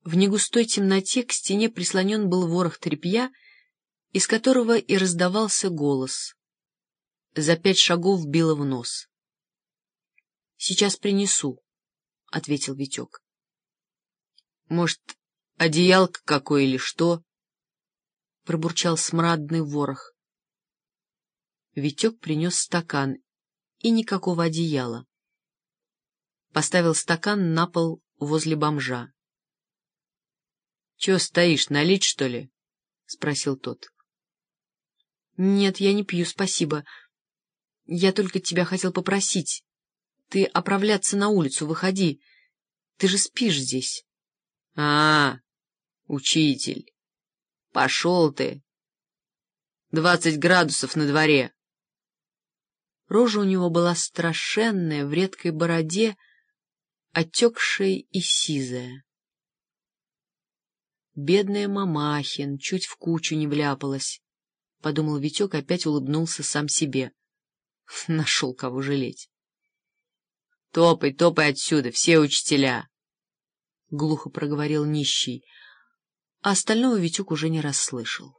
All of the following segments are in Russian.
В негустой темноте к стене прислонен был ворох тряпья, из которого и раздавался голос. За 5 шагов било в нос. — Сейчас принесу, — ответил Витек. — Может, одеялко какое или что? — пробурчал смрадный ворох. Витек принес стакан, и никакого одеяла. Поставил стакан на пол возле бомжа. — Чего стоишь, налить, что ли? — спросил тот. — Нет, я не пью, спасибо. Я только тебя хотел попросить. Ты оправляться на улицу выходи. Ты же спишь здесь. — Учитель. Пошел ты. 20 градусов на дворе. Рожа у него была страшенная, в редкой бороде, отекшая и сизая. Бедная Мамахин чуть в кучу не вляпалась, — подумал Витек, опять улыбнулся сам себе. Нашел кого жалеть. — Топай, топай отсюда, все учителя! — глухо проговорил нищий, а остального Витек уже не расслышал.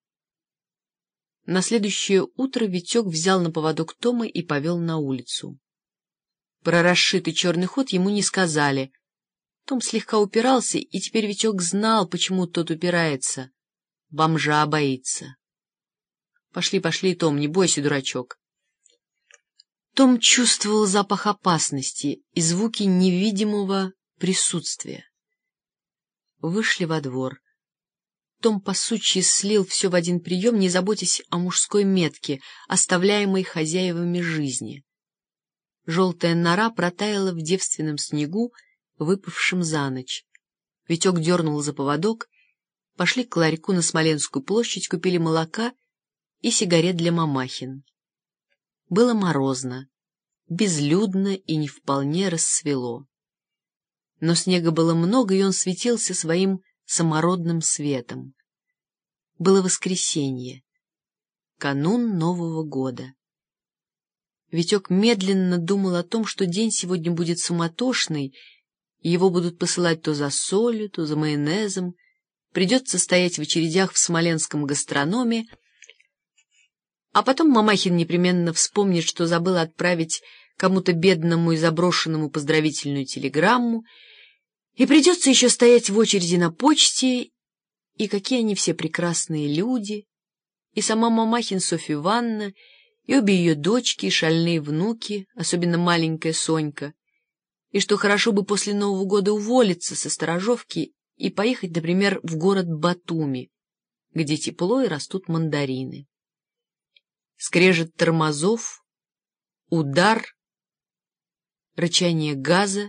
На следующее утро Витек взял на поводок Тома и повел на улицу. Про расшитый черный ход ему не сказали. Том слегка упирался, и теперь Витек знал, почему тот упирается. Бомжа боится. — Пошли, пошли, Том, не бойся, дурачок. Том чувствовал запах опасности и звуки невидимого присутствия. Вышли во двор. Том по сучьи слил все в один прием, не заботясь о мужской метке, оставляемой хозяевами жизни. Желтая нора протаяла в девственном снегу, выпавшем за ночь. Витек дернул за поводок, пошли к ларьку на Смоленскую площадь, купили молока и сигарет для Мамахин. Было морозно, безлюдно и не вполне рассвело. Но снега было много, и он светился своим самородным светом. Было воскресенье, канун Нового года. Витек медленно думал о том, что день сегодня будет суматошный, и его будут посылать то за солью, то за майонезом, придется стоять в очередях в смоленском гастрономе, а потом Мамахин непременно вспомнит, что забыл отправить кому-то бедному и заброшенному поздравительную телеграмму, и придется еще стоять в очереди на почте, и какие они все прекрасные люди, и сама Мамахин Софья Ивановна, и обе ее дочки, и шальные внуки, особенно маленькая Сонька, и что хорошо бы после Нового года уволиться со сторожовки и поехать, например, в город Батуми, где тепло и растут мандарины. Скрежет тормозов, удар, рычание газа.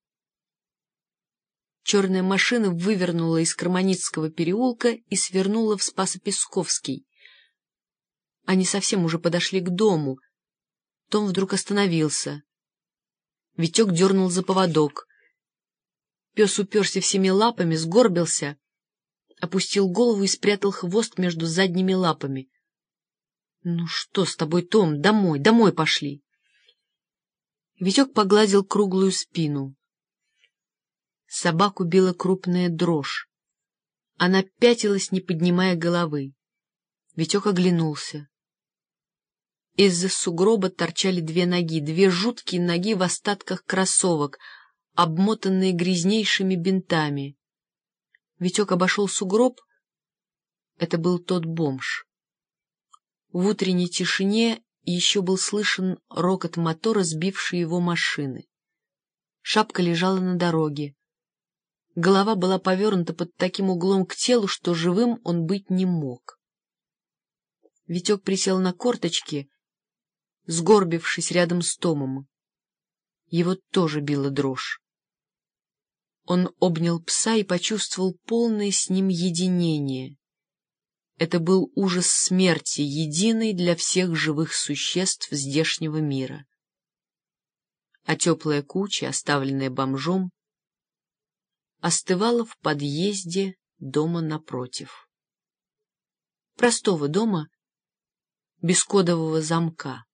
Черная машина вывернула из Карманицкого переулка и свернула в Спасо-Песковский. Они совсем уже подошли к дому. Том вдруг остановился. Витек дернул за поводок. Пес уперся всеми лапами, сгорбился, опустил голову и спрятал хвост между задними лапами. — Ну что с тобой, Том? Домой, домой пошли! Витек погладил круглую спину. Собаку била крупная дрожь. Она пятилась, не поднимая головы. Витек оглянулся. Из-за сугроба торчали 2 ноги, 2 жуткие ноги в остатках кроссовок, обмотанные грязнейшими бинтами. Витек обошел сугроб. Это был тот бомж. В утренней тишине еще был слышен рокот мотора, сбившей его машины. Шапка лежала на дороге. Голова была повернута под таким углом к телу, что живым он быть не мог. Витек присел на корточки, сгорбившись рядом с Томом. Его тоже била дрожь. Он обнял пса и почувствовал полное с ним единение. Это был ужас смерти, единый для всех живых существ здешнего мира. А теплая куча, оставленная бомжом, остывала в подъезде дома напротив. Простого дома, без кодового замка.